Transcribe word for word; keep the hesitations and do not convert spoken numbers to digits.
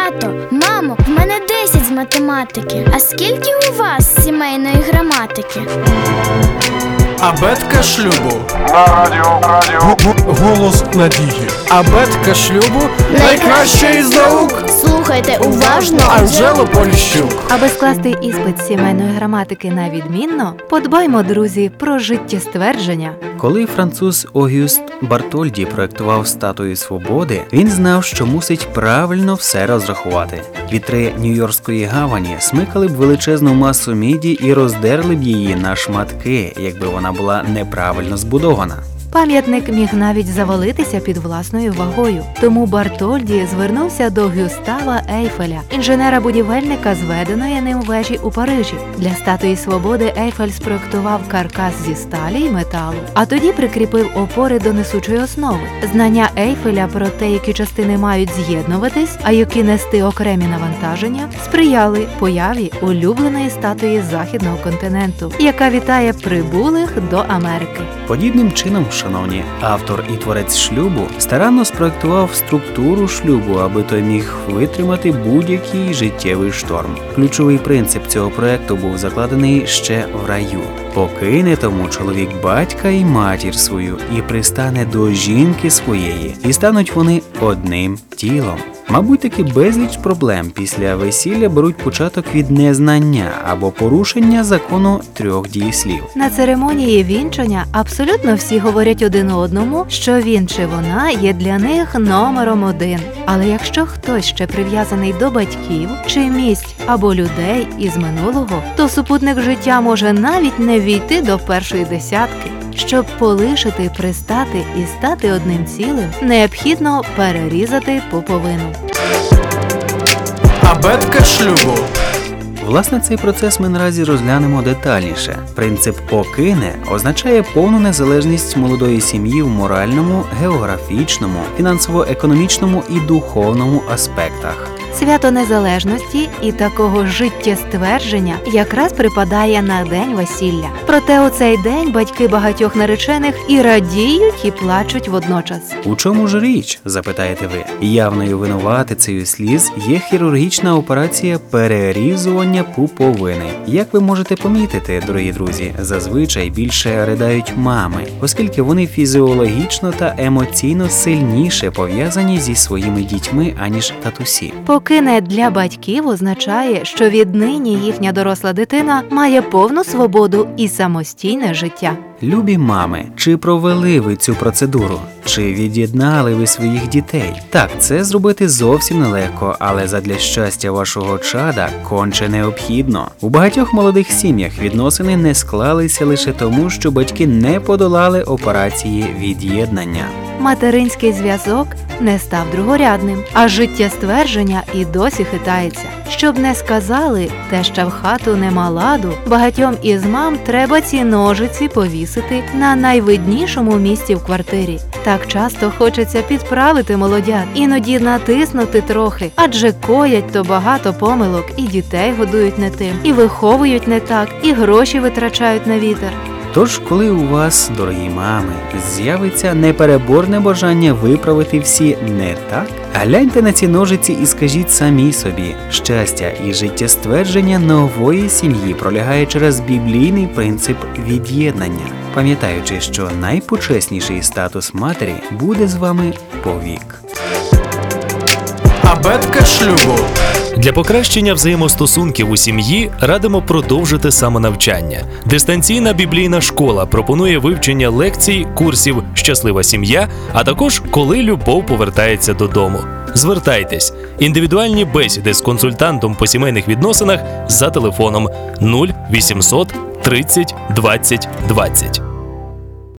Тато, мамо, в мене десять з математики. А скільки у вас сімейної граматики? Абетка шлюбу. На радіо, радіо. Голос надії. Абетка шлюбу найкраща із наук. Слухайте уважно. Анжело Поліщук. Аби скласти іспит з сімейної граматики на відмінно, подбаймо, друзі, про життєствердження. Коли француз Огюст Бартольді проєктував статую свободи, він знав, що мусить правильно все розрахувати. Вітри Нью-Йоркської гавані смикали б величезну масу міді і роздерли б її на шматки, якби вона була неправильно збудована. Пам'ятник міг навіть завалитися під власною вагою. Тому Бартольді звернувся до Гюстава Ейфеля, інженера-будівельника зведеної ним вежі у Парижі. Для статуї свободи Ейфель спроектував каркас зі сталі й металу, а тоді прикріпив опори до несучої основи. Знання Ейфеля про те, які частини мають з'єднуватись, а які нести окремі навантаження, сприяли появі улюбленої статуї західного континенту, яка вітає прибулих до Америки. Подібним чином, шановні, автор і творець шлюбу старанно спроектував структуру шлюбу, аби той міг витримати будь-який життєвий шторм. Ключовий принцип цього проекту був закладений ще в раю. Покине тому чоловік батька і матір свою і пристане до жінки своєї, і стануть вони одним тілом. Мабуть, таки безліч проблем після весілля беруть початок від незнання або порушення закону трьох дієслів. На церемонії вінчання абсолютно всі говорять один одному, що він чи вона є для них номером один. Але якщо хтось ще прив'язаний до батьків, чи місць або людей із минулого, то супутник життя може навіть не війти до першої десятки. Щоб полишити, пристати і стати одним цілим, необхідно перерізати пуповину. Абетка шлюбу. Власне, цей процес ми наразі розглянемо детальніше. Принцип «покине» означає повну незалежність молодої сім'ї в моральному, географічному, фінансово-економічному і духовному аспектах. Свято Незалежності і такого життєствердження якраз припадає на день весілля. Проте у цей день батьки багатьох наречених і радіють, і плачуть водночас. У чому ж річ, запитаєте ви? Явною винуватицею сліз є хірургічна операція перерізування пуповини. Як ви можете помітити, дорогі друзі, зазвичай більше ридають мами, оскільки вони фізіологічно та емоційно сильніше пов'язані зі своїми дітьми, аніж татусі. «Покине» для батьків означає, що віднині їхня доросла дитина має повну свободу і самостійне життя. Любі мами, чи провели ви цю процедуру? Чи від'єднали ви своїх дітей? Так, це зробити зовсім нелегко, але задля щастя вашого чада конче необхідно. У багатьох молодих сім'ях відносини не склалися лише тому, що батьки не подолали операції від'єднання. Материнський зв'язок не став другорядним, а життєствердження і досі хитається. Щоб не сказали, теща в хату нема ладу, багатьом із мам треба ці ножиці повісити на найвиднішому місці в квартирі. Так часто хочеться підправити молодят, іноді натиснути трохи, адже коять то багато помилок, і дітей годують не тим, і виховують не так, і гроші витрачають на вітер. Тож, коли у вас, дорогі мами, з'явиться непереборне бажання виправити всі не так, гляньте на ці ножиці і скажіть самі собі, щастя і життєствердження нової сім'ї пролягає через біблійний принцип від'єднання, пам'ятаючи, що найпочесніший статус матері буде з вами повік. Абетка шлюбу. Для покращення взаємостосунків у сім'ї радимо продовжити самонавчання. Дистанційна біблійна школа пропонує вивчення лекцій, курсів «Щаслива сім'я», а також «Коли любов повертається додому». Звертайтесь. Індивідуальні бесіди з консультантом по сімейних відносинах за телефоном нуль вісімсот тридцять двадцять двадцять.